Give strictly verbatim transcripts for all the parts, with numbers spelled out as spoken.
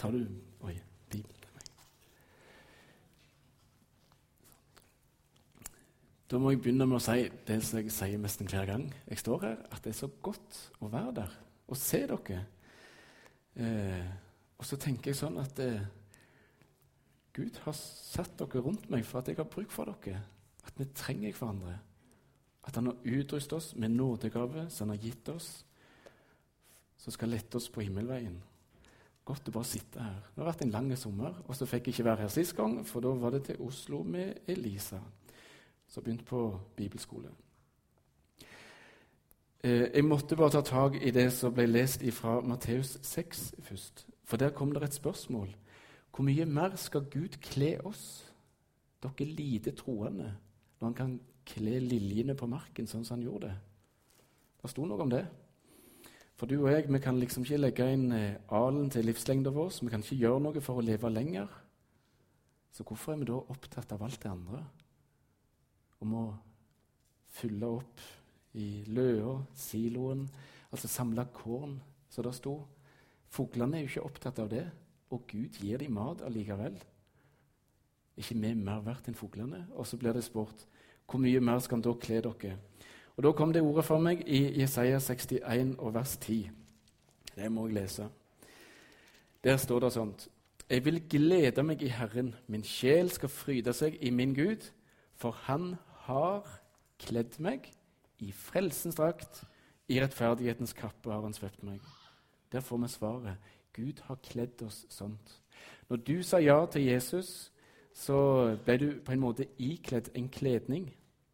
tar du Oi, Bibelen til meg. Da må jeg begynne med å si det som jeg sier nesten hver gang jeg står her, at det er så godt å være der og se dere. Eh, og så tenker jeg sånn at eh, Gud har satt dere rundt meg for at jeg har bruk for dere. At vi trenger hverandre. At han har utrustet oss med nådegave som han har gitt oss, som skal lette oss på himmelveien. Godt å bare sitte her. Det har vært en lang sommer, og så fikk jeg ikke være her sist gang, for da var det til Oslo med Elisa, som begynte på bibelskole. Eh, jeg måtte bare ta tag i det som ble lest fra Matteus seks først, for der kom det et spørsmål. Hvor mye mer skal Gud kle oss, dere lite troende, når han kan kle liljene på marken sånn som han gjorde det? Det sto noe om det. For du og jeg, vi kan liksom ikke legge inn eh, alen til livslengden vår, så vi kan ikke gjøre noe for å leve lenger. Så hvorfor er vi da opptatt av alt det andre? Om å fylle opp i løa, siloen, altså samle korn, så det sto. Fuglene er jo ikke opptatt av det, og Gud gir dem mat allikevel. Ikke vi mer verdt enn fuglene? Og så blir det spurt, hvor mye mer skal han da kle dere? Og da kom det ordet for meg i Jesaja sekstien og vers ti. Det må jeg lese. Der står det sånt. Jeg vil glede meg i Herren, min sjel skal fryde seg i min Gud, for han har kledd meg i frelsens drakt, i rettferdighetens kappe har han svøpt meg. Der får vi svaret. Gud har kledd oss sånt. Når du sa ja til Jesus, så ble du på en måte ikledd en kledning.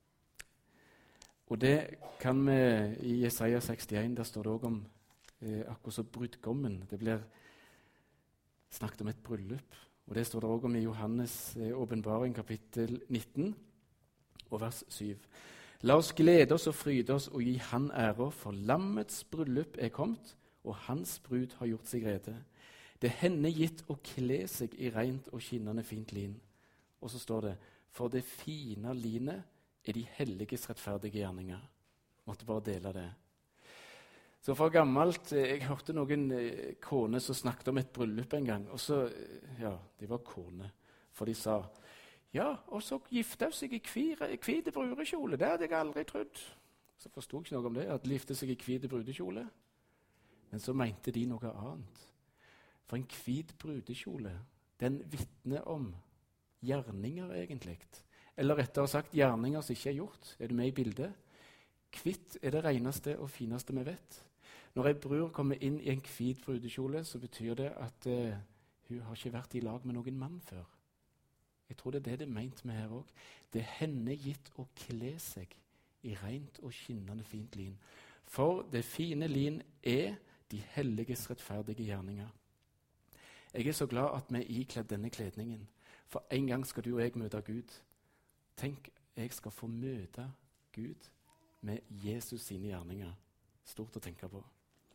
Og det kan vi i Jesaja sekstien, der står det også om eh, akkurat så brudgommen. Det blir snakket om et bryllup. Og det står det også om i Johannes eh, åpenbaring kapittel nitten og vers syv. La oss glede oss og fryde oss og gi han ære, for lammets bryllup er kommet, og hans brud har gjort seg rede. Det henne gitt å kle seg i rent og skinnende fint lin. Og så står det, for det fine linet er de helliges rettferdige gjerninger. Måtte bare dele det. Så fra gammelt, jeg hørte noen eh, kone som snakket om et bryllup en gang, og så, ja, de var kone, for de sa, ja, og så gifte hun seg i hvite brudekjole, det hadde jeg aldri trodd. Så forstod jeg ikke noe om det, at de gifte seg i hvite brudekjole. Men så mente de noe annet. For en hvit brudekjole, den vitner om gjerninger egentlig. Eller rettere sagt, gjerninger som ikke er gjort. Er du med i bildet? Hvitt er det reneste og fineste vi vet. Når en brud kommer inn i en hvit brudekjole, så betyr det at uh, hun har ikke vært i lag med noen mann før. Jeg tror det er det det er ment med her også. Det er henne gitt å kle seg i rent og skinnende fint lin. For det fine lin er de helliges rettferdige gjerninger. Jeg er så glad at vi er ikledd denne kledningen. For en gang skal du og jeg møte Gud. Tenk, jeg skal få møte Gud med Jesus sine gjerninger. Stort å tenke på.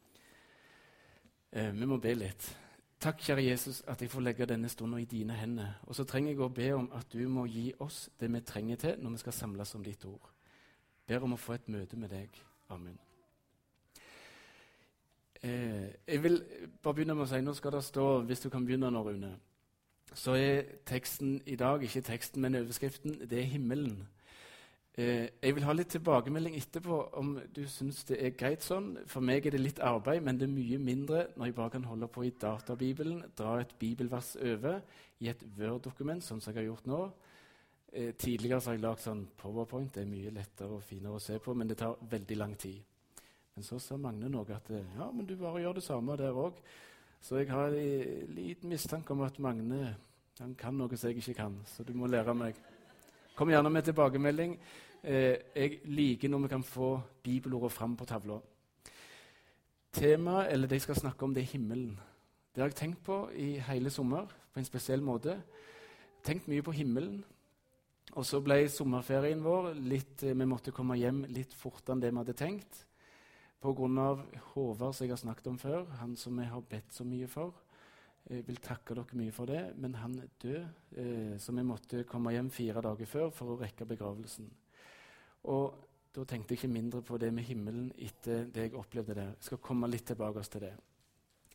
Eh, vi må be litt. Takk, kjære Jesus, at jeg får legge denne stunden i dine hender. Og så trenger jeg å be om at du må gi oss det vi trenger til når vi skal samles om ditt ord. Ber om å få et møte med deg. Amen. Eh, jeg vil bare begynne med å si, nå skal det stå, hvis du kan begynne nå, Rune, så er teksten i dag, ikke teksten, men overskriften, det er himmelen. Eh, jeg vil ha litt tilbakemelding etterpå om du synes det er greit sånn. For meg er det litt arbeid, men det er mye mindre når jeg bare kan holde på i databibelen, dra et bibelvers over i et Word-dokument, sånn som jeg har gjort nå. Eh, tidligere så har jeg lagt sånn PowerPoint, det er mye lettere og finere å se på, men det tar veldig lang tid. Men så sa Magne noe at ja, men du bare gjør det samme der også. Så jeg har en liten mistanke om at Magne han kan noe som jeg ikke kan, så du må lære meg. Kom gjerne med tilbakemelding. Eh, jeg liker når vi kan få bibelordet fram på tavla. Temaet, eller det jeg skal snakke om, det er himmelen. Det har jeg tenkt på i hele sommer, på en spesiell måte. Tenkt mye på himmelen. Og så ble sommerferien vår litt, vi måtte komme hjem litt fortere enn det vi hadde tenkt. På grunn av Håvard, som jeg har snakket om før, han som jeg har bedt så mye for. Jeg vil takke dere mye for det, men han død, eh, så vi måtte komme hjem fire dager før for å rekke begravelsen. Og da tenkte jeg ikke mindre på det med himmelen etter det jeg opplevde der. Jeg skal komme litt tilbake til det.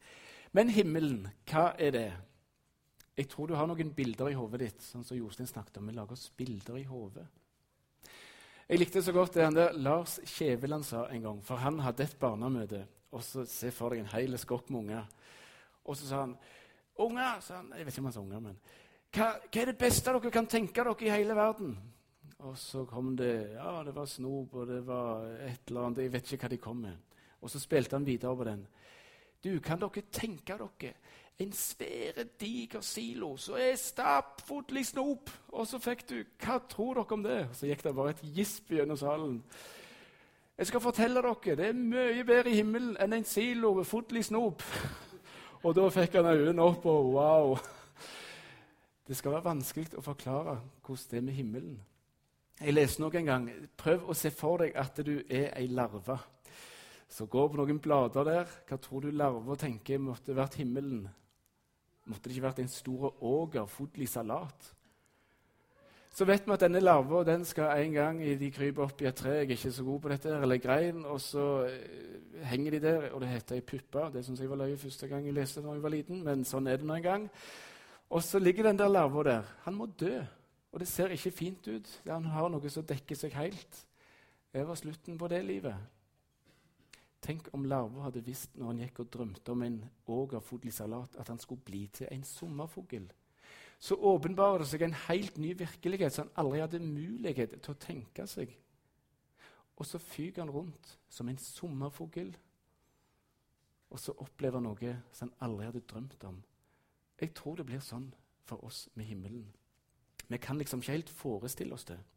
Men himmelen, hva er det? Jeg tror du har noen bilder i hodet ditt, sånn som Jostein snakket om. Vi lager oss bilder i hodet. Jeg likte så godt det han der Lars Kjeveland sa en gang, for han hadde et barnemøte. Og så se for deg en hel skokk med unger. Og så sa han, unger, sa han, jeg vet ikke om han sa unger, men hva, hva er det beste dere kan tenke dere i hele verden? Og så kom det, ja, det var snop, og det var et eller annet, jeg vet ikke hva de kom med. Og så spilte han videre på den. Du, kan dere tenke dere en svære, diger silo, så er stappfotlig snop. Og så fikk du, hva tror dere om det? Så gikk det bare et gisp gjennom salen. Jeg skal fortelle dere, det er mye bedre i himmelen enn en silo med fotlig snop. Og da fikk han øynene opp, og wow. Det skal være vanskelig å forklare hvordan det er med himmelen. Jeg leser nok en gang, prøv å se for deg at du er en larve. Så gå på noen blader der. Hva tror du larver tenker måtte vært himmelen? Måtte det ikke vært en stor åger, fodlig salat? Så vet vi at denne larva den skal en gang de krype opp i et tre. Jeg er ikke så god på dette, eller grein, og så eh, henger de der, og det heter ei puppe. Det synes jeg var løye første gang jeg leste da jeg var liten, men sånn er det nå en gang. Og så ligger den der larva der. Han må dø, og det ser ikke fint ut. Han har noe som dekker seg helt. Det var slutten på det livet. Tenk om larva hadde visst når han gikk og drømte om en ågerfodlig salat, at han skulle bli til en sommerfugl. Så åpenbarer det seg en helt ny virkelighet som han aldri hadde mulighet til å tenke seg. Og så fyker han rundt som en sommerfugl, og så opplever han noe som han aldri hadde drømt om. Jeg tror det blir sånn for oss med himmelen. Vi kan liksom ikke helt forestille oss det.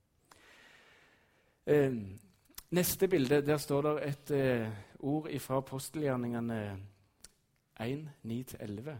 Eh, Neste bilde, der står det et eh, ord fra apostelgjerningene én, ni til elleve.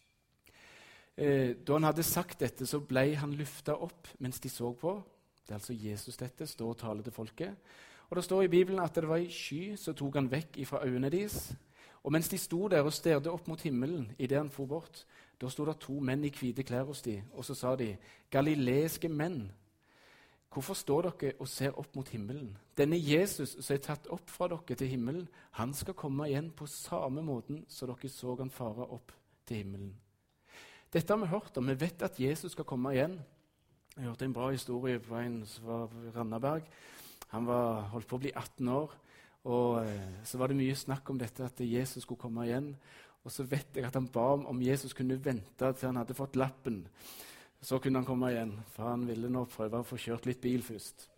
Eh, da han hadde sagt dette, så ble han løftet opp mens de så på. Det er altså Jesus dette, står og taler til folket. Og det står i Bibelen at det var en sky, så tok han vekk ifra øynene deres. Og mens de sto der og sterte opp mot himmelen i det han for bort, da sto det to menn i hvite klær hos de, og så sa de, galileiske menn, hvorfor står dere og ser opp mot himmelen? Denne Jesus som er tatt opp fra dere til himmelen, han skal komme igjen på samme måten som dere så han fare opp til himmelen. Dette har vi hørt om. Vi vet at Jesus skal komme igjen. Jeg hørte en bra historie på en som var på Randaberg. Han var holdt på å bli atten år, og eh, så var det mye snakk om dette at Jesus skulle komme igjen. Og så vet jeg at han ba om om Jesus kunne vente til han hadde fått lappen. Så kunne han komme igjen, for han ville nå prøve å få kjørt litt bil først.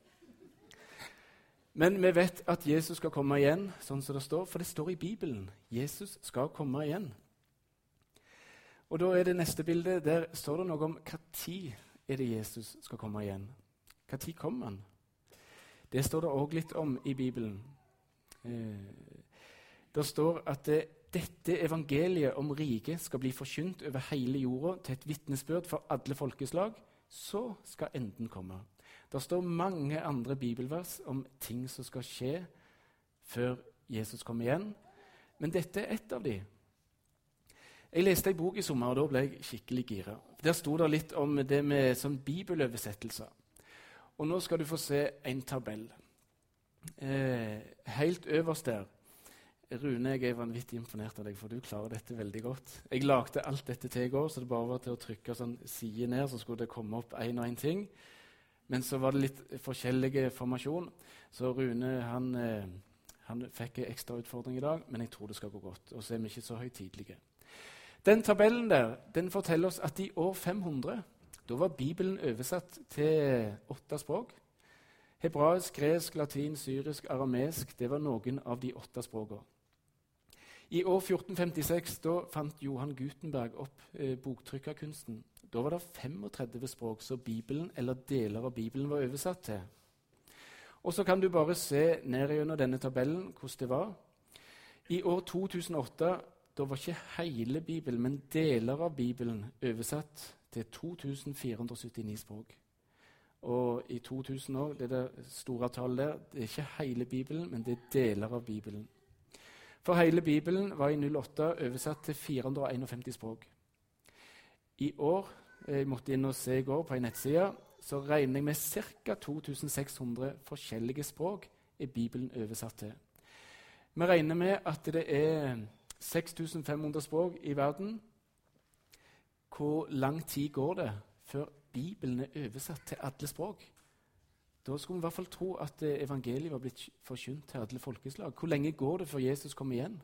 Men vi vet at Jesus skal komme igjen, sånn som det står, for det står i Bibelen. Jesus skal komme igjen. Og da er det neste bilde, der står det noe om hva tid er det Jesus skal komme igjen. Hva tid kommer han? Det står det også litt om i Bibelen. Eh, det står at det Dette evangeliet om riket skal bli forkynt over hele jorda til et vitnesbyrd for alle folkeslag, så skal enden komme. Det står mange andre bibelvers om ting som skal skje før Jesus kommer igjen, men dette er ett av de. Jeg leste en bok i sommer, og da ble jeg skikkelig gira. Der sto det litt om det med sånn bibeløversettelser. Og nå skal du få se en tabell. Eh, helt øverst der. Rune, jeg er vanvittig imponert av deg, for du klarer dette veldig godt. Jeg lagde alt dette til i går, så det bare var til å trykke sånn side ned, så skulle det komme opp en og en ting. Men så var det litt forskjellige formasjon, så Rune han, eh, han fikk en ekstra utfordring i dag, men jeg tror det skal gå godt, og så er vi ikke så høytidelige. Den tabellen der, den forteller oss at i år fem hundre, da var Bibelen oversatt til åtte språk. Hebraisk, gresk, latin, syrisk, aramesk, det var noen av de åtte språkene. I år fjorten femtiseks da fant Johan Gutenberg opp eh, boktrykkerkunsten. Da var det femogtredve språk, så Bibelen eller deler av Bibelen var oversatt til. Og så kan du bare se ned gjennom denne tabellen hvordan det var. I år to tusen og åtte da var ikke hele Bibelen, men deler av Bibelen oversatt til to tusen fire hundre syttini språk. Og i to tusen år, det der store tallet der, det er ikke hele Bibelen, men det er deler av Bibelen. For hele Bibelen var i null åtte oversatt til fire hundre femtién språk. I år, jeg måtte inn og se i går på en nettside, så regner jeg med ca. to tusen seks hundre forskjellige språk er Bibelen oversatt til. Vi regner med at det er seks tusen fem hundre språk i verden. Hvor lang tid går det før Bibelen er oversatt til alle språk? Da skulle vi i hvert fall tro at evangeliet var blitt forkynt til alle folkeslag. Hvor lenge går det før Jesus kommer igjen?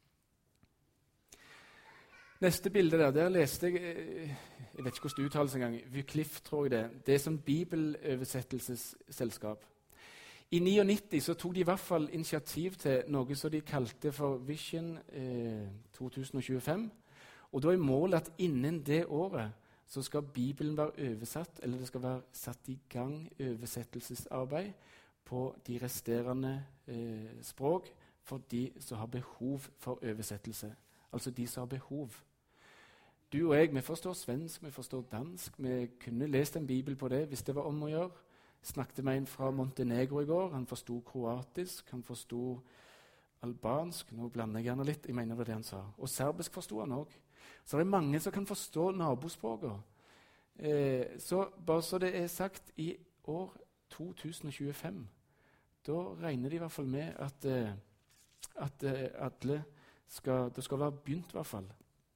Neste bilde der, der leste jeg jeg vet ikke hvordan det uttales engang, Wycliffe, tror jeg det. Det er som bibeløversettelsesselskap. I nittini så tok de i hvert fall initiativ til noe som de kalte for Vision eh, to tusen tjuefem. Og da er målet at innen det året så skal Bibelen være oversatt, eller det skal være satt i gang oversettelsesarbeid på de resterende eh, språk for de som har behov for oversettelse. Altså de som har behov. Du og jeg, vi forstår svensk, vi forstår dansk. Vi kunne lest en bibel på det hvis det var om å gjøre. Snakket med en fra Montenegro i går. Han forsto kroatisk, han forsto albansk. Nå blander jeg gjerne litt, jeg mener det var det han sa. Og serbisk forsto han òg. Så det er mange som kan forstå nabospråket. Eh, så bare så det er sagt, i år to tusen tjuefem, da regner de i hvert fall med at, eh, at eh, alle skal, det skal være begynt i hvert fall.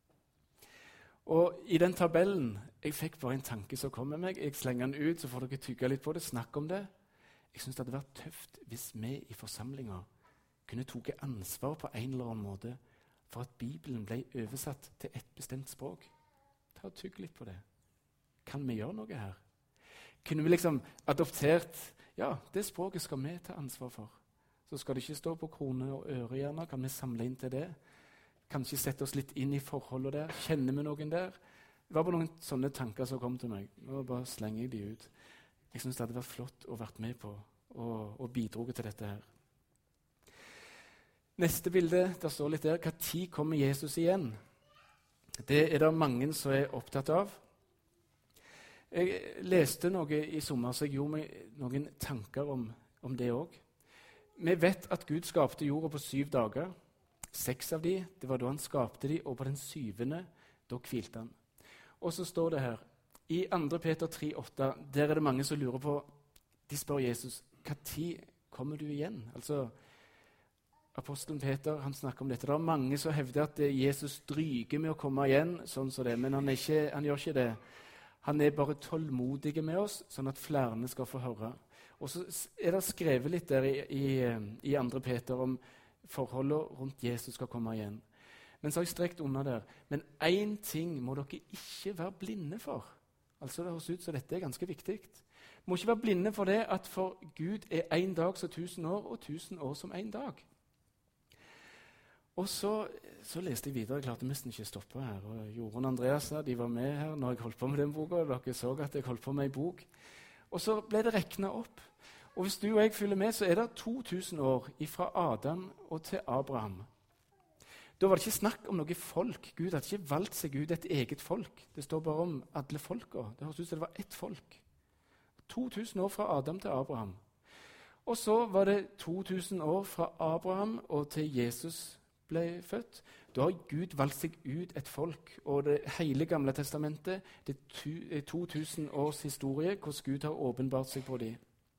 Og i den tabellen, jeg fikk bare en tanke som kom med meg. Jeg slenger den ut, så får dere tygge litt på det, snakke om det. Jeg synes det hadde vært tøft hvis vi i forsamlinger kunne toge ansvar på en eller annen måte for at Bibelen ble oversatt til et bestemt språk. Ta og tygg litt på det. Kan vi gjøre noe her? Kunne vi liksom adoptert, ja, det språket skal vi ta ansvar for. Så skal det ikke stå på krone og øre gjerne, kan vi samle inn til det. Kanskje sette oss litt inn i forholdet der. Kjenner vi noen der? Det var bare noen sånne tanker som kom til meg. Nå bare slenger jeg de ut. Jeg synes det hadde vært flott å vært med på og, og bidroge til dette her. Neste bilde, der står litt der. Hva tid kommer Jesus igjen? Det er det mange som er opptatt av. Jeg leste noe i sommer, så jeg gjorde meg noen tanker om, om det også. Vi vet at Gud skapte jorda på syv dager. Seks av de, det var da han skapte de, og på den syvende, da hvilte han. Og så står det her, i andre Peter tre åtte, der er det mange som lurer på, de spør Jesus, hva tid kommer du igjen? Altså, apostelen Peter, han snakker om dette. Det er mange som hevder at Jesus stryker med å komme igjen, sånn som det, men han, er ikke, han gjør ikke det. Han er bare tålmodig med oss, sånn at flere skal få høre. Og så er det skrevet litt der i, i, i andre Peter om forholdet rundt Jesus skal komme igjen. Men så har jeg strekt under der. Men én ting må dere ikke være blinde for. Altså det høres ut som dette er ganske viktig. Må ikke være blinde for det at for Gud er en dag som tusen år, og tusen år som en dag. Og så, så leste jeg videre. Jeg klarte nesten ikke å stoppe her. Og Jorunn og Andreas de var med her når jeg holdt på med den boka. Dere så at jeg holdt på med en bok. Og så ble det regnet opp. Og hvis du og jeg følger med, så er det to tusen år fra Adam og til Abraham. Da var det ikke snakk om noe folk. Gud hadde ikke valgt seg ut et eget folk. Det står bare om alle folka. Det høres ut som det var ett folk. to tusen år fra Adam til Abraham. Og så var det to tusen år fra Abraham og til Jesus ble født. Da har Gud valgt seg ut et folk. Og det hele gamle testamentet, det er to tusen års historie, hvordan Gud har åpenbart seg på dem.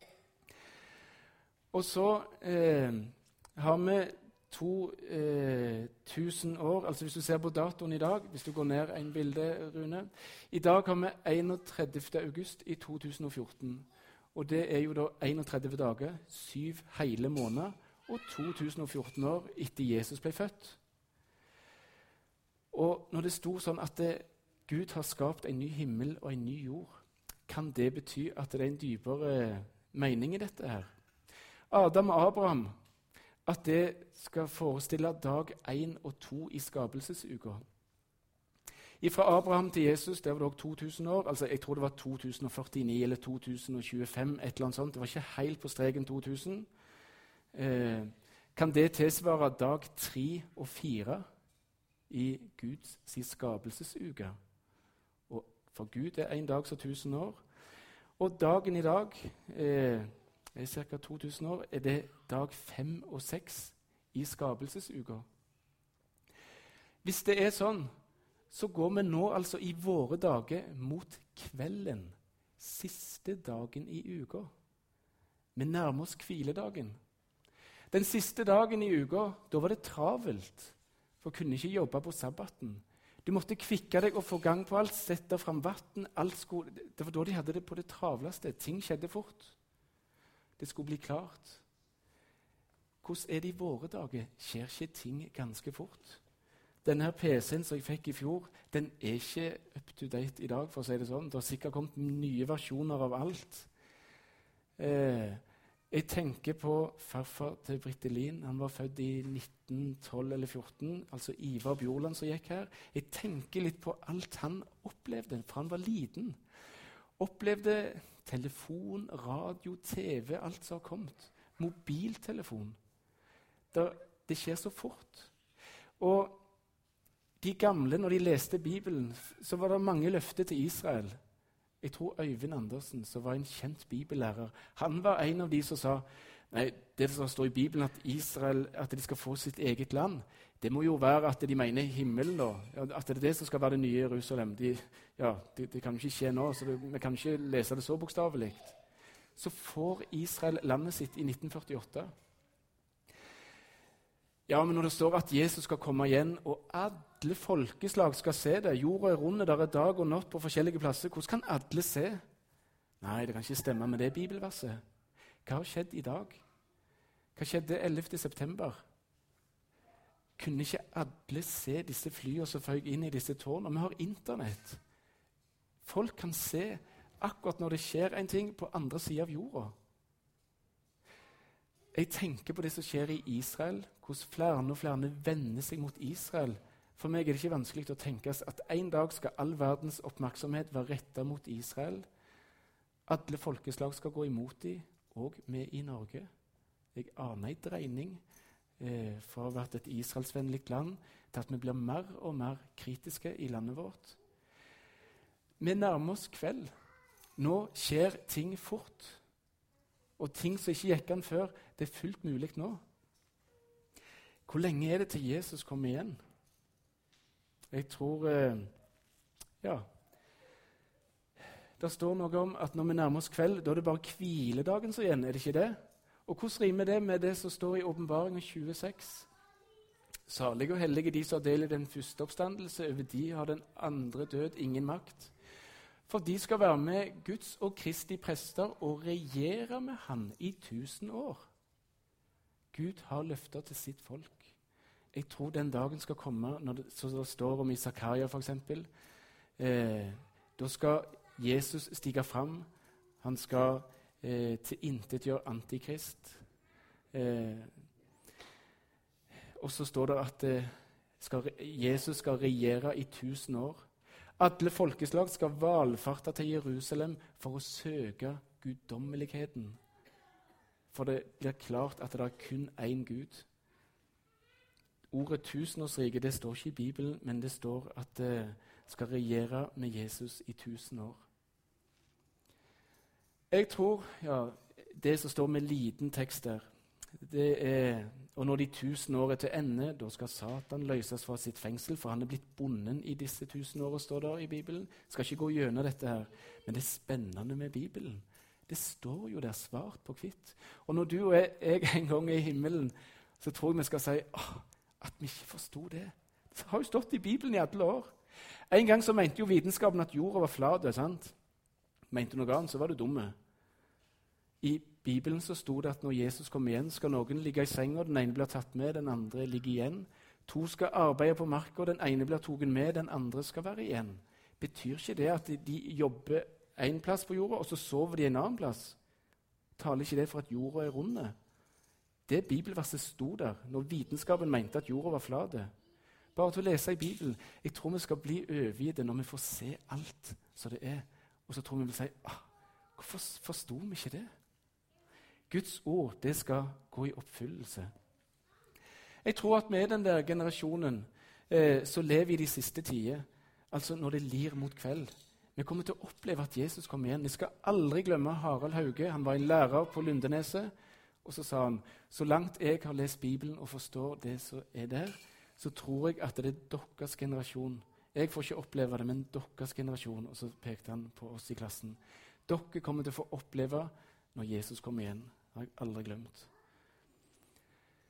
Og så eh, har vi to eh, tusen år, altså hvis du ser på datoen i dag, hvis du går ned en bilde, Rune. I dag har vi enogtredivte august i to tusen og fjorten. Og det er jo da enogtredve dager, syv hele måneder, og to tusen og fjorten år etter Jesus ble født. Og når det sto sånn at det, Gud har skapt en ny himmel og en ny jord, kan det bety at det er en dypere mening i dette her? Adam og Abraham, at det skal forestille dag én og to i skapelsesuka. Fra Abraham til Jesus, der var det også to tusen år. Altså, jeg tror det var to tusen og førtini eller to tusen og tjuefem, et eller annet sånt. Det var ikke helt på streken to tusen. Eh, kan det tilsvare dag tre og fire i Guds skapelsesuke? Og for Gud er en dag så tusen år. Og dagen i dag eh, er ca. to tusen år, er det dag fem og seks i skapelsesuka. Hvis det er sånn, så går vi nå altså i våre dager mot kvelden, siste dagen i uka. Vi nærmer oss hviledagen. Den siste dagen i uka, da var det travelt. for kunne ikke jobbe på sabbaten. Du måtte kvikke deg og få gang på alt, sette fram vann. Det var da de hadde det på det travleste. Ting skjedde fort. Det skulle bli klart. Hvordan er det i våre dager? Skjer ikke ting ganske fort? Denne her P C-en som jeg fikk i fjor, den er ikke up to date i dag, for å si det sånn. Det har sikkert kommet nye versjoner av alt. Eh, jeg tenker på farfar til Brittelin. Han var født i nitten tolv eller fjorten, altså Ivar Bjorland som gikk her. Jeg tenker litt på alt han opplevde fra han var liten. Opplevde telefon, radio, T V, alt som har kommet. Mobiltelefon. Det, det skjer så fort. Og de gamle, når de leste Bibelen, så var det mange løfter til Israel. Jeg tror Øyvind Andersen, som var en kjent bibellærer, han var en av de som sa nei, det som står i Bibelen, at Israel, at de skal få sitt eget land, det må jo være at de mener himmelen, da. At det er det som skal være det nye Jerusalem. De, ja, det, det kan jo ikke skje nå, så det, vi kan ikke lese det så bokstavelig. Så får Israel landet sitt i nitten førtiåtte. Ja, men når det står at Jesus skal komme igjen, og alle folkeslag skal se det, jorda er runde, der er dag og natt på forskjellige plasser, hvordan kan alle se? Nei, det kan ikke stemme med det bibelverset. Hva har skjedd i dag? Hva skjedde ellevte september? Kunne ikke alle se disse flyene som føy inn i disse tårnene? Vi har internett. Folk kan se akkurat når det skjer en ting på andre siden av jorda. Jeg tenker på det som skjer i Israel, hvordan flere og flere vender seg mot Israel. For meg er det ikke vanskelig å tenke at en dag skal all verdens oppmerksomhet være rettet mot Israel. Alle folkeslag skal gå imot dem, og vi i Norge. Jeg aner en dreining eh, fra å ha vært et israelsvennlig land til at vi blir mer og mer kritiske i landet vårt. Vi nærmer oss kveld. Nå skjer ting fort. Og ting som ikke gikk an før, det er fullt mulig nå. Hvor lenge er det til Jesus kommer igjen? Jeg tror eh, Ja. Det står noe om at når vi nærmer oss kveld, da er det bare hviledagen som igjen, er det ikke det? Og hvordan rimer det med det som står i Åpenbaringen tjueseks? Salige og hellige de som har del i den første oppstandelse, over de har den andre død ingen makt. For de skal være med Guds og Kristi prester og regjere med han i tusen år. Gud har løfter til sitt folk. Jeg tror den dagen skal komme, når det, så det står om i Zakaria for eksempel. Eh, da skal Jesus stige fram. Han skal eh, tilintetgjøre antikrist. Eh, og så står det at eh, skal, Jesus skal regjere i tusen år. Alle folkeslag skal valfarte til Jerusalem for å søke guddommeligheten. For det blir klart at det er kun én Gud. Ordet tusenårsrike det står ikke i Bibelen, men det står at det skal regjere med Jesus i tusen år. Jeg tror, ja, det som står med liten tekst der, det er, og når de tusen år er til ende, da skal Satan løses fra sitt fengsel, for han er blitt bonden i disse tusen årene, står der i Bibelen. Skal ikke gå gjennom dette her, men det er spennende med Bibelen. Det står jo der svart på hvitt. Og når du og jeg, jeg en gang er i himmelen, så tror jeg vi skal si åh, at vi ikke forstod det. Det har jo stått i Bibelen i alle år. En gang så mente jo vitenskapen at jorda var flat, sant? Mente noe annet, så var du dumme. I Bibelen så stod det at når Jesus kommer igjen, skal noen ligge i senga, den ene blir tatt med, den andre ligger igjen. To skal arbeide på marka, den ene blir tatt med, den andre skal være igjen. Betyr ikke det at de jobber en plass på jorda, og så sover de en annen plass? Taler ikke det for at jorda er runde? Det bibelverset stod der når vitenskapen mente at jorda var flate. Bare til å lese i Bibelen. Jeg tror vi skal bli overgitte når vi får se alt som det er. Og så tror vi vi vil si, ah, hvorfor forstod vi ikke det? Guds ord, det skal gå i oppfyllelse. Jeg tror at vi er den der generasjonen eh, som lever i de siste tider, altså når det lir mot kveld. Vi kommer til å oppleve at Jesus kommer igjen. Vi skal aldri glemme Harald Hauge. Han var en lærer på Lundeneset, og så sa han, så langt jeg har lest Bibelen og forstår det som er der, så tror jeg at det er deres generasjon. Jeg får ikke oppleve det, men deres generasjon. Og så pekte han på oss i klassen. Dere kommer til å få oppleve når Jesus kommer igjen. Det har jeg aldri glemt.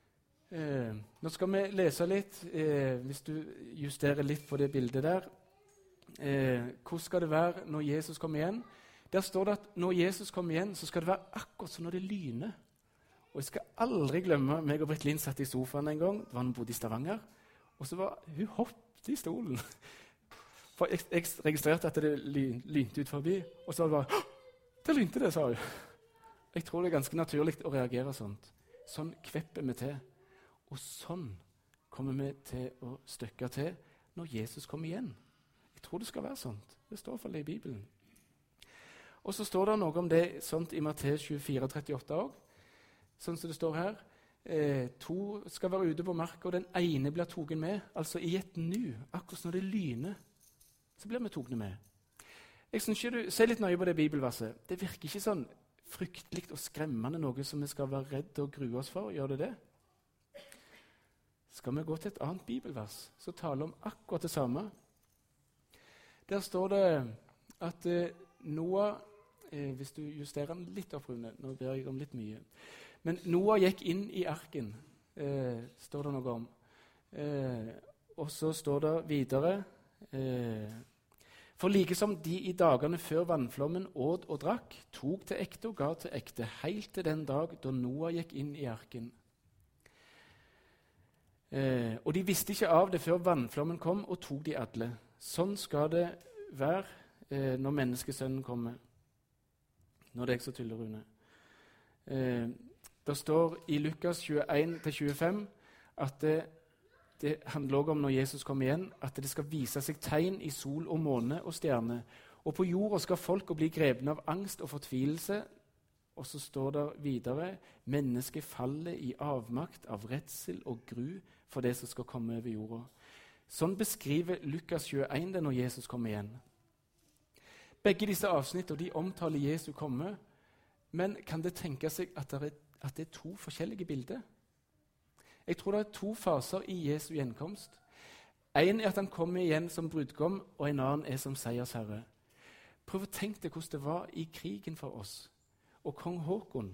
Eh, nå skal vi lese litt, eh, hvis du justerer litt på det bildet der. Eh, hvordan skal det være når Jesus kommer igjen? Der står det at når Jesus kommer igjen, så skal det være akkurat som når det lyner. Og jeg skal aldri glemme meg og Britt Linn satt i sofaen en gang. Det var hun bodde i Stavanger. Og så var hun hoppet i stolen. For jeg, jeg registrerte at det lyn, lynte ut forbi. Og så var det bare, det lynte det, sa hun. Jeg tror det er ganske naturlig å reagere sånt. Sånn kvepper vi til. Og sånn kommer vi til å støkke til når Jesus kommer igjen. Jeg tror det skal være sånt. Det står for det i Bibelen. Og så står det noe om det sånt i Matteus tjuefire trettiåtte også. Sånn som det står her. Eh, to skal være ute på marka, og den ene blir togen med. Altså i et nu, akkurat når det lyner, så blir vi togne med. Jeg synes ikke du, Se litt nøye på det bibelverset. Det virker ikke sånn fryktelig og skremmende, noe som vi skal være redde og grue oss for. Gjør det det? Skal vi gå til et annet bibelvers som taler om akkurat det samme? Der står det at eh, Noah eh, Hvis du justerer den litt opp, Rune, nå ber jeg om litt mye. Men Noah gikk inn i arken, eh, står det noe om. Eh, og så står det videre eh, For like som de i dagene før vannflommen åt og drakk, tok til ekte og ga til ekte, helt til den dag da Noah gikk inn i arken. Eh, og de visste ikke av det før vannflommen kom og tok de alle. Sånn skal det være eh, når menneskesønnen kommer. Nå er det jeg som tuller, Rune. Eh, det står i Lukas tjueen til tjuefem at det, det handler også om når Jesus kommer igjen, at det skal vise seg tegn i sol og måne og stjerne. Og på jorda skal folk bli grepne av angst og fortvilelse. Og så står det videre mennesket faller i avmakt av redsel og gru for det som skal komme over jorda. Sånn beskriver Lukas tjueen det når Jesus kommer igjen. Begge disse avsnittene de omtaler Jesu komme, men kan det tenke seg at det, er, at det er to forskjellige bilder? Jeg tror det er to faser i Jesu gjenkomst. En er at han kommer igjen som brudgom, og en annen er som seiersherre. Prøv å tenke deg hvordan det var i krigen for oss. Og kong Håkon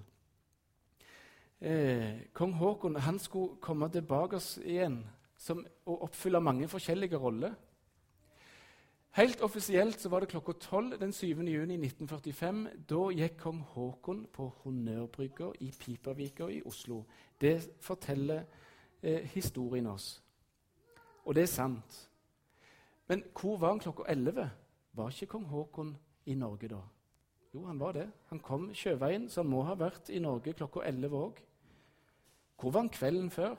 eh, Kong Håkon han skulle komme tilbake oss igjen som, og oppfylle mange forskjellige roller. Helt offisielt så var det klokka tolv den syvende juni nitten førtifem. Da gikk kong Håkon på Honnørbrygga i Pipervika i Oslo. Det forteller eh, historien oss. Og det er sant. Men hvor var han klokka elleve? Var ikke kong Håkon i Norge da? Jo, han var det. Han kom sjøveien, så han må ha vært i Norge klokka elleve òg. Hvor var han kvelden før?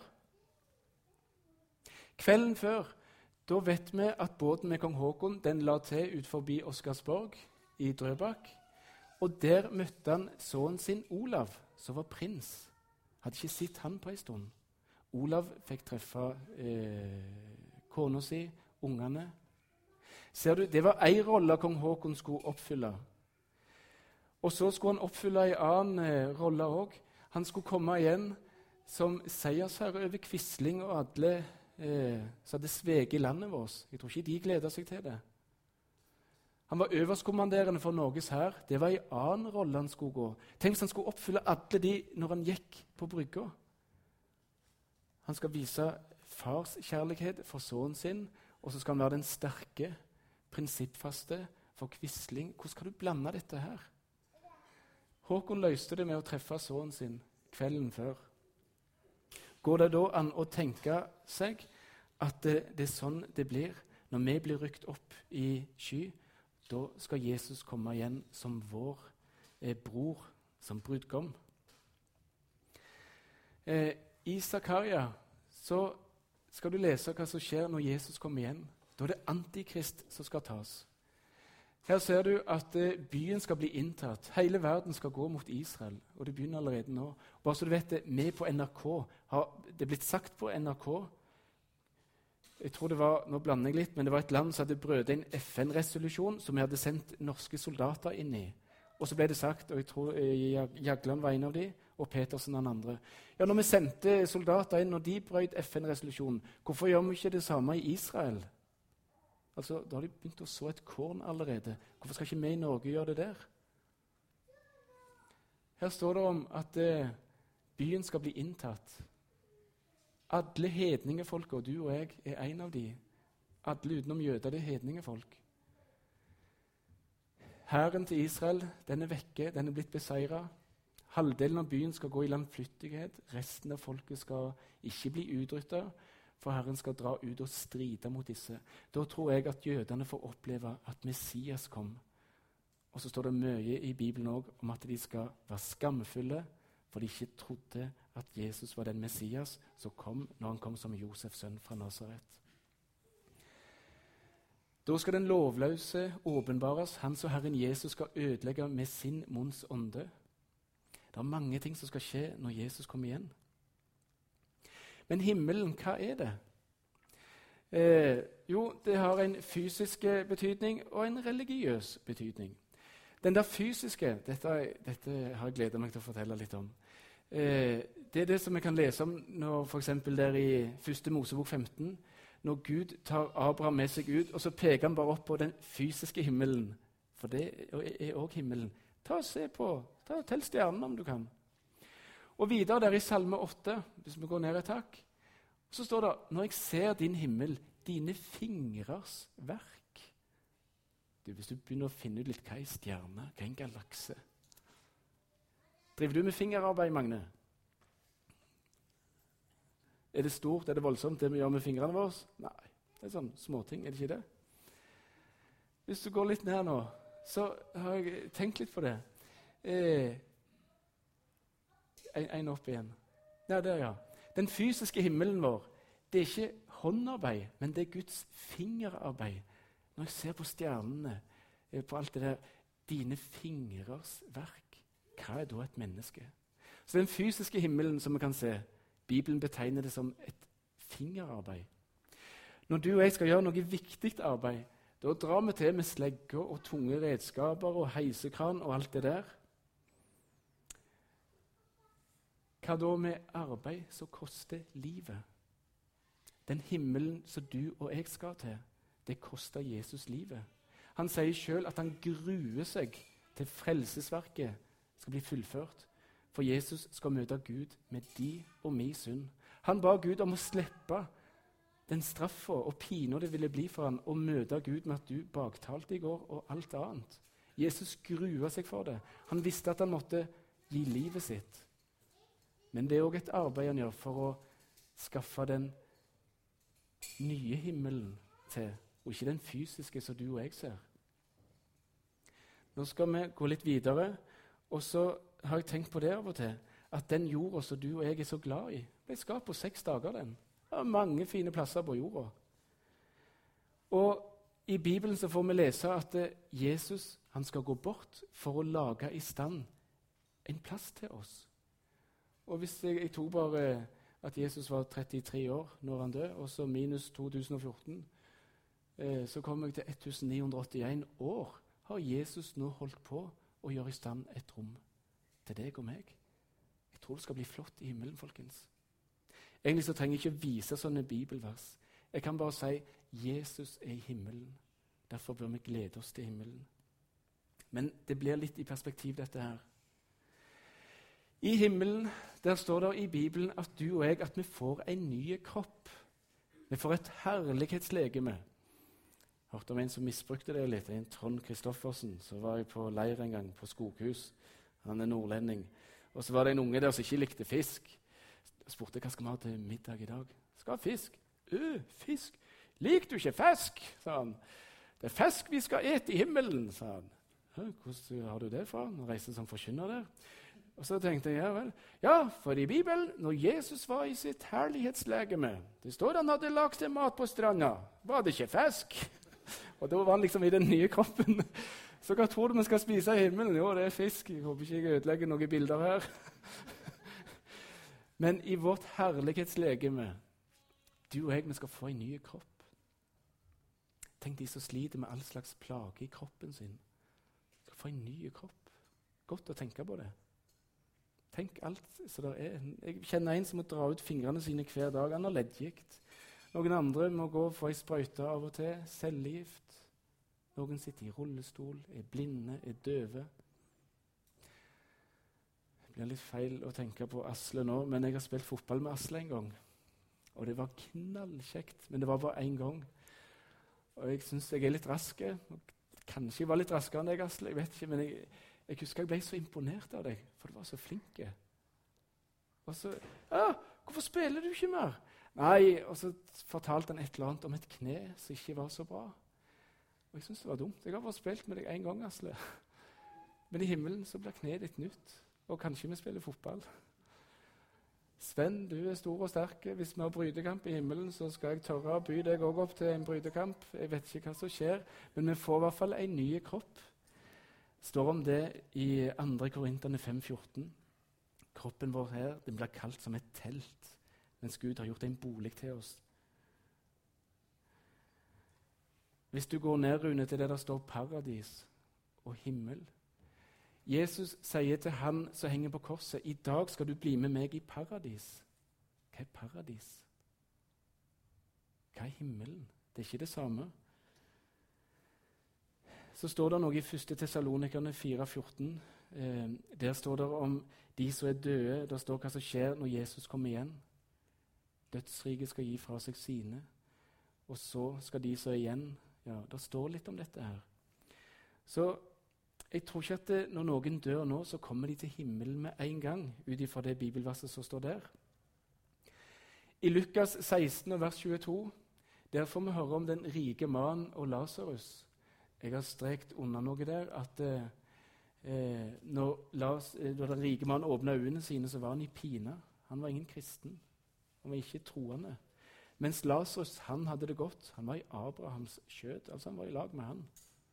Kvelden før, da vet vi at båten med kong Håkon den la til ut forbi Oscarsborg i Drøbak. Og der møtte han sønnen sin Olav, som var prins. Hadde ikke sett han på en stund. Olav fikk treffe eh, kona si, ungene. Ser du, det var ei rolle kong Håkon skulle oppfylle. Og så skulle han oppfylle en annen eh, rolle òg. Han skulle komme igjen som seiersherre over Quisling og alle eh, som hadde sveget i landet vårt. Jeg tror ikke de gleda seg til det. Han var øverstkommanderende for Norges hær. Det var en annen rolle han skulle gå. Tenk hvis han skulle oppfylle alle de når han gikk på brygga. Han skal vise fars kjærlighet for sønnen sin, og så skal han være den sterke, prinsippfaste for Quisling. Hvordan skal du blande dette her? Håkon løste det med å treffe sønnen sin kvelden før. Går det da an å tenke seg at det, det er sånn det blir når vi blir rykt opp i sky? Da skal Jesus komme igjen som vår eh, bror, som brudgom. Eh, I Zakaria så skal du lese hva som skjer når Jesus kommer igjen. Da er det antikrist som skal tas. Her ser du at eh, byen skal bli inntatt. Hele verden skal gå mot Israel, og det begynner allerede nå. Bare så du vet det, vi på N R K har det blitt sagt på N R K. Jeg tror det var, nå blander jeg litt, men det var et land som hadde brødet en F N-resolusjon som vi hadde sendt norske soldater inn i. Og så ble det sagt, og jeg tror eh, Jagland var en av de, og Petersen den andre. Ja, når vi sendte soldater inn, når de brøt F N-resolusjonen, hvorfor gjør vi ikke det samme i Israel? Altså, da har de begynt å så et korn allerede. Hvorfor skal ikke vi i Norge gjøre det der? Her står det om at eh, byen skal bli inntatt. Alle hedningefolk, og du og jeg er en av de. Alle utenom jøder, det er hedningefolk. Hæren til Israel, den er vekke, den er blitt beseiret. Halvdelen av byen skal gå i landflyktighet. Resten av folket skal ikke bli utryddet, for Herren skal dra ut og stride mot disse. Da tror jeg at jødene får oppleve at Messias kom. Og så står det mye i Bibelen også om at de skal være skamfulle, for de ikke trodde at Jesus var den Messias som kom når han kom som Josefs sønn fra Nazaret. Da skal den lovløse åpenbares, han som Herren Jesus skal ødelegge med sin munns ånde. Det er mange ting som skal skje når Jesus kommer igjen. Men himmelen, hva er det? Eh, jo, det har en fysisk betydning og en religiøs betydning. Den der fysiske, dette, dette har jeg gledet meg til å fortelle litt om. Eh, det er det som vi kan lese om når for eksempel der i første Mosebok femten, når Gud tar Abraham med seg ut, og så peker han bare opp på den fysiske himmelen. For det er også himmelen. Ta og se på, ta og tell stjernene om du kan. Og videre der i Salme åtte, hvis vi går ned et hakk, så står det, når jeg ser din himmel, dine fingrers verk. Du, hvis du begynner å finne ut litt hva er stjerne, hva er en galakse? Driver du med fingerarbeid, Magne? Er det stort, er det voldsomt, det vi gjør med fingrene våre? Nei, det er sånn småting, er det ikke det? Hvis du går litt ned nå, så har jeg tenkt litt på det. Eh, en, en opp igjen. Ja, der, ja. Den fysiske himmelen vår, det er ikke håndarbeid, men det er Guds fingerarbeid. Når jeg ser på stjernene, på alt det der, dine fingrers verk, hva er da et menneske? Så den fysiske himmelen som vi kan se, Bibelen betegner det som et fingerarbeid. Når du og jeg skal gjøre noe viktig arbeid, da drar vi til med slegger og tunge redskaper og heisekran og alt det der. Hva da med arbeid som koster livet? Den himmelen som du og jeg skal til, det koster Jesus livet. Han sier selv at han gruer seg til frelsesverket skal bli fullført. For Jesus skal møte Gud med de og min synd. Han ba Gud om å slippe den straffa og pina det ville bli for han å møte Gud med at du baktalte i går og alt annet. Jesus grua seg for det. Han visste at han måtte gi livet sitt. Men det er òg et arbeid han gjør for å skaffe den nye himmelen til, og ikke den fysiske som du og jeg ser. Nå skal vi gå litt videre, og så har jeg tenkt på det av og til, at den jorda som du og jeg er så glad i, ble skapt på seks dager den. Det er mange fine plasser på jorda. Og i Bibelen så får vi lese at Jesus han skal gå bort for å lage i stand en plass til oss. Og hvis jeg, jeg tok bare at Jesus var trettitre år når han døde, og så minus to tusen og fjorten, eh, så kom jeg til ett tusen ni hundre og åttien år har Jesus nå holdt på å gjøre i stand et rom til deg og meg. Jeg tror det skal bli flott i himmelen, folkens. Egentlig så trenger jeg ikke vise sånne bibelvers. Jeg kan bare si Jesus er i himmelen. Derfor bør vi glede oss til himmelen. Men det blir litt i perspektiv, dette her. I himmelen, der står det i Bibelen at du og jeg, at vi får en ny kropp. Vi får et herlighetslegeme. Hørte om en som misbrukte det litt. En Trond Kristoffersen. Så var jeg på leir en gang på Skoghus. Han er nordlending. Og så var det en unge der som ikke likte fisk. Jeg spurte hva skal vi ha til middag i dag. Skal ha fisk. Øh, fisk. Liker du ikke fisk? Sa han. Det er fisk vi skal ete i himmelen, sa han. Hvordan har du det fra? Nå reiser som forkynner der. Og så tenkte jeg, ja vel. Ja, for i Bibelen, når Jesus var i sitt herlighetslegeme, det står han hadde lagt til mat på stranda, var det ikke fisk? Og da var han liksom i den nye kroppen. Så hva tror du vi skal spise i himmelen? Jo, det er fisk. Jeg håper ikke jeg ødelegger noen bilder her. Men i vårt herlighetslegeme, du og jeg, vi skal få en ny kropp. Tenk de som sliter med all slags plage i kroppen sin. De skal få en ny kropp. Godt å tenke på det. Tenk alt som det er. Jeg kjenner en som må dra ut fingrene sine hver dag. Han har leddgikt. Noen andre må gå og få en sprøyte av og til. Cellegift. Noen sitter i rullestol, er blinde, er døve. Det blir litt feil å tenke på Asle nå, men jeg har spilt fotball med Asle en gang. Og det var knallkjekt, men det var bare én gang. Og jeg syns jeg er litt rask. Kanskje jeg var litt raskere enn deg, Asle, jeg vet ikke, men jeg, jeg husker jeg ble så imponert av deg, for du var så flink. Og så ja, 'Hvorfor spiller du ikke mer?' Nei, og så fortalte han et eller annet om et kne som ikke var så bra. Og jeg syntes det var dumt. Jeg har bare spilt med deg én gang, Asle. Men i himmelen så blir kneet ditt nytt, og kanskje vi spiller fotball. Sven, du er stor og sterk. Hvis vi har brytekamp i himmelen, så skal jeg tørre å by deg også opp til en brytekamp. Jeg vet ikke hva som skjer, men vi får i hvert fall en ny kropp. Det står om det i andre Korinterne fem fjorten. Kroppen vår her, den blir kalt som et telt, mens Gud har gjort en bolig til oss. Hvis du går ned, Rune, til det der står paradis og himmel. Jesus sier til han som henger på korset, 'I dag skal du bli med meg i paradis.' Hva er paradis? Hva er himmelen? Det er ikke det samme. Så står det noe i første Tessalonikerne fire fjorten. Eh, der står det om de som er døde. Der står hva som skjer når Jesus kommer igjen. Dødsriket skal gi fra seg sine. Og så skal de som er igjen. Ja, det står litt om dette her. Så jeg tror ikke at det, når noen dør nå, så kommer de til himmelen med en gang, ut ifra det bibelverset som står der. I Lukas seksten, vers tjueto, der får vi høre om den rike mannen og Lasarus. Jeg har strekt under noe der at eh, når, Las, eh, når den rike mannen åpna øynene sine, så var han i pine. Han var ingen kristen. Han var ikke troende. Mens Lasarus, han hadde det godt. Han var i Abrahams skjød, altså han var i lag med han.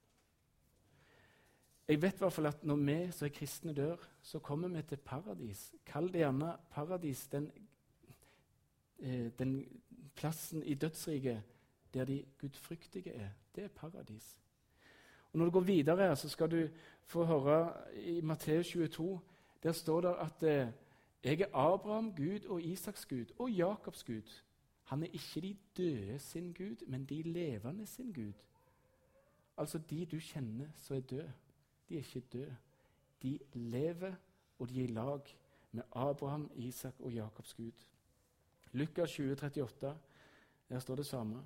Jeg vet i hvert fall at når vi som er kristne dør, så kommer vi til paradis. Kall det gjerne paradis, den, eh, den plassen i dødsriket der de gudfryktige er. Det er paradis. Og når du går videre her, så skal du få høre i Matteus tjueto, der står det at eh, jeg er Abraham Gud og Isaks Gud og Jakobs Gud. Han er ikke de døde sin Gud, men de levende sin Gud. Altså de du kjenner som er døde. De er ikke døde. De lever, og de er i lag med Abraham, Isak og Jakobs Gud. Lukas tjue trettiåtte, der står det samme.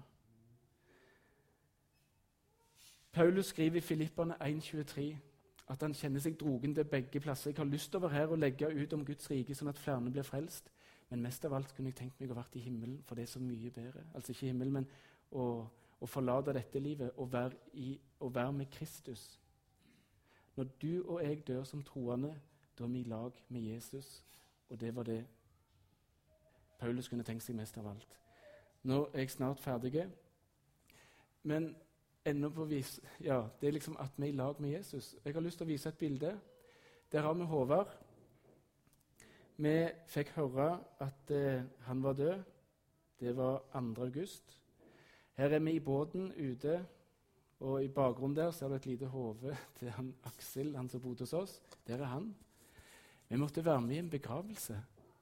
Paulus skriver i Filipperne en tjuetre at han kjenner seg drogen til begge plasser. Jeg har lyst over her å legge ut om Guds rike, sånn at flere blir frelst. Men mest av alt kunne jeg tenkt meg å vært i himmelen, for det er så mye bedre. Altså ikke himmelen, men å, å forlate dette livet og være, i, og være med Kristus. Når du og jeg dør som troende, da er vi i lag med Jesus. Og det var det Paulus kunne tenkt seg mest av alt. Nå er jeg snart ferdig. Men enda på vis, ja, det er liksom at vi er i lag med Jesus. Jeg har lyst til å vise et bilde. Der har vi Håvard. Vi fikk høre at eh, han var død. Det var andre august. Her er vi i båten ute. Og i bakgrunnen der ser du et lite hode til han Aksel, han som bodde hos oss. Der er han. Vi måtte være med i en begravelse.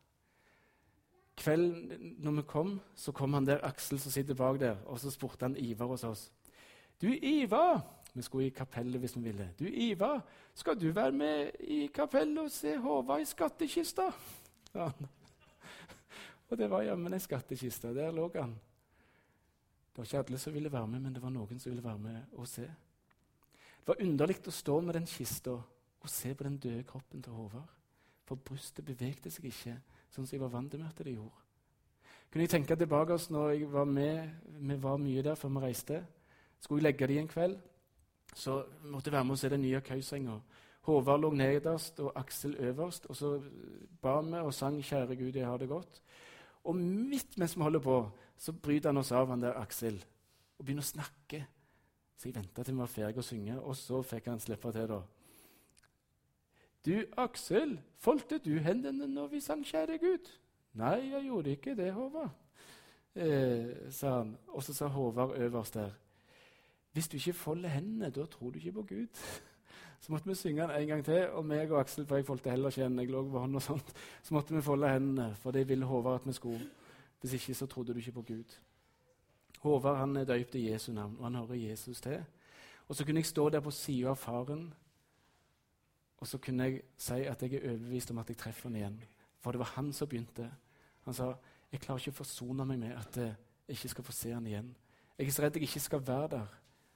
Kvelden når vi kom, så kom han der Aksel som sitter bak der, og så spurte han Ivar hos oss. Du Ivar, vi skulle i kapellet hvis vi ville. Du Ivar, skal du være med i kapellet og se Håvard i skattekista? Ja. Og det var jammen en skattekista, der lå han. Det var ikke alle som ville være med, men det var noen som ville være med og se. Det var underlig å stå med den kista og se på den døde kroppen til Håvard. For brystet bevegde seg ikke, sånn som jeg var vant med at det gjorde. Kunne jeg tenke tilbake oss når jeg var med, vi var mye der før vi reiste. Skulle jeg legge det i en kveld, så måtte jeg være med og se den nye køysenga. Håvard lå nederst og Aksel øverst, og så ba vi og sang «Kjære Gud, jeg har det godt». Og midt mens vi holder på, så bryter han oss av, han der Aksel, og begynner å snakke. Så jeg ventet til vi var ferdig å synge, og så fikk han slippe til da. Du, Aksel, foldte du hendene når vi sang «Kjære Gud»? Nei, jeg gjorde ikke det, Håvard, eh, sa han. Og så sa Håvard øverst der, hvis du ikke folder hendene, da tror du ikke på Gud. Så måtte vi synge den en gang til, og meg og Aksel, for jeg foldte heller ikke hendene, jeg lå på hånd og sånt, så måtte vi folde hendene, for det ville Håvard at vi skulle. Hvis ikke, så trodde du ikke på Gud. Håvard, han er døypt i Jesu navn, og han hører Jesus til. Og så kunne jeg stå der på siden av faren, og så kunne jeg si at jeg er overbevist om at jeg treffer han igjen. For det var han som begynte. Han sa, Jeg klarer ikke å forsone meg med at jeg ikke skal få se han igjen. Jeg er så redd jeg ikke skal være der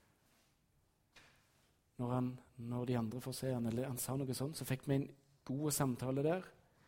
når, han, når de andre får se han. Eller han sa noe sånt, så fikk vi en god samtale der.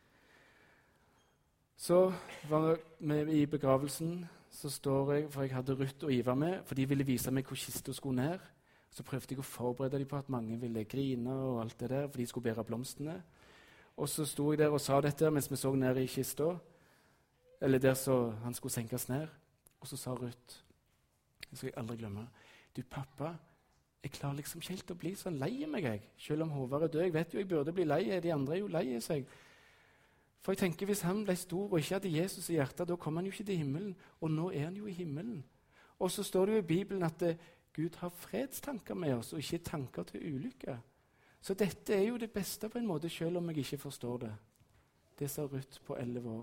Så var vi i begravelsen, så står jeg, for jeg hadde Ruth og Ivar med, for de ville vise meg hvor kista skulle ned. Så prøvde jeg å forberede dem på at mange ville grine og alt det der, for de skulle bære blomstene. Og så sto jeg der og sa dette mens vi så ned i kista, eller der så han skulle senkes ned. Og så sa Ruth, det skal jeg aldri glemme, du pappa, jeg klarer liksom ikke helt å bli sånn lei meg, jeg. Selv om Håvard er død, jeg vet jo jeg burde bli lei, de andre er jo lei seg. For jeg tenker, hvis han ble stor og ikke hadde Jesus i hjertet, da kom han jo ikke til himmelen, og nå er han jo i himmelen. Og så står det jo i Bibelen at det, Gud har fredstanker med oss, og ikke tanker til ulykke. Så dette er jo det beste på en måte, selv om jeg ikke forstår det. Det sa Ruth på elleve år.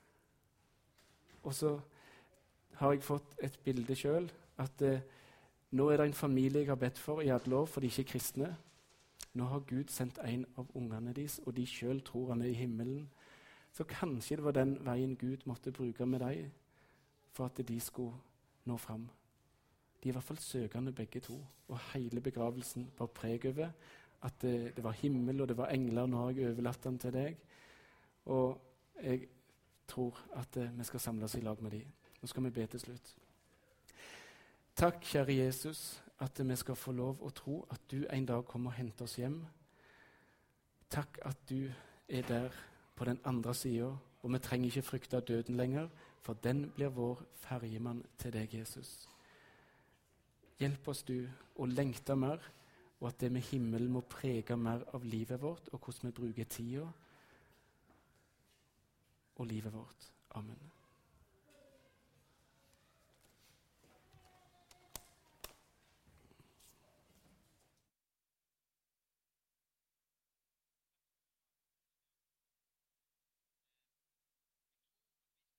Og så har jeg fått et bilde selv, at eh, nå er det en familie jeg har bedt for i alle år, for de ikke er kristne. Nå har Gud sendt en av ungene deres, og de selv tror han er i himmelen. Så kanskje det var den veien Gud måtte bruke med deg, for at de skulle nå fram. De er i hvert fall søkende begge to, og hele begravelsen var preg over at det, det var himmel og det var engler. Nå har jeg overlatt den til deg, og jeg tror at uh, vi skal samles i lag med dem. Nå skal vi be til slutt. Takk, kjære Jesus, at uh, vi skal få lov å tro at du en dag kommer og henter oss hjem. Takk at du er der på den andre siden, og vi trenger ikke frykte døden lenger, for den blir vår fergemann til deg, Jesus. Hjelp oss du å lengte mer, og at det med himmelen må prege mer av livet vårt, og hvordan vi bruker tida og livet vårt. Amen.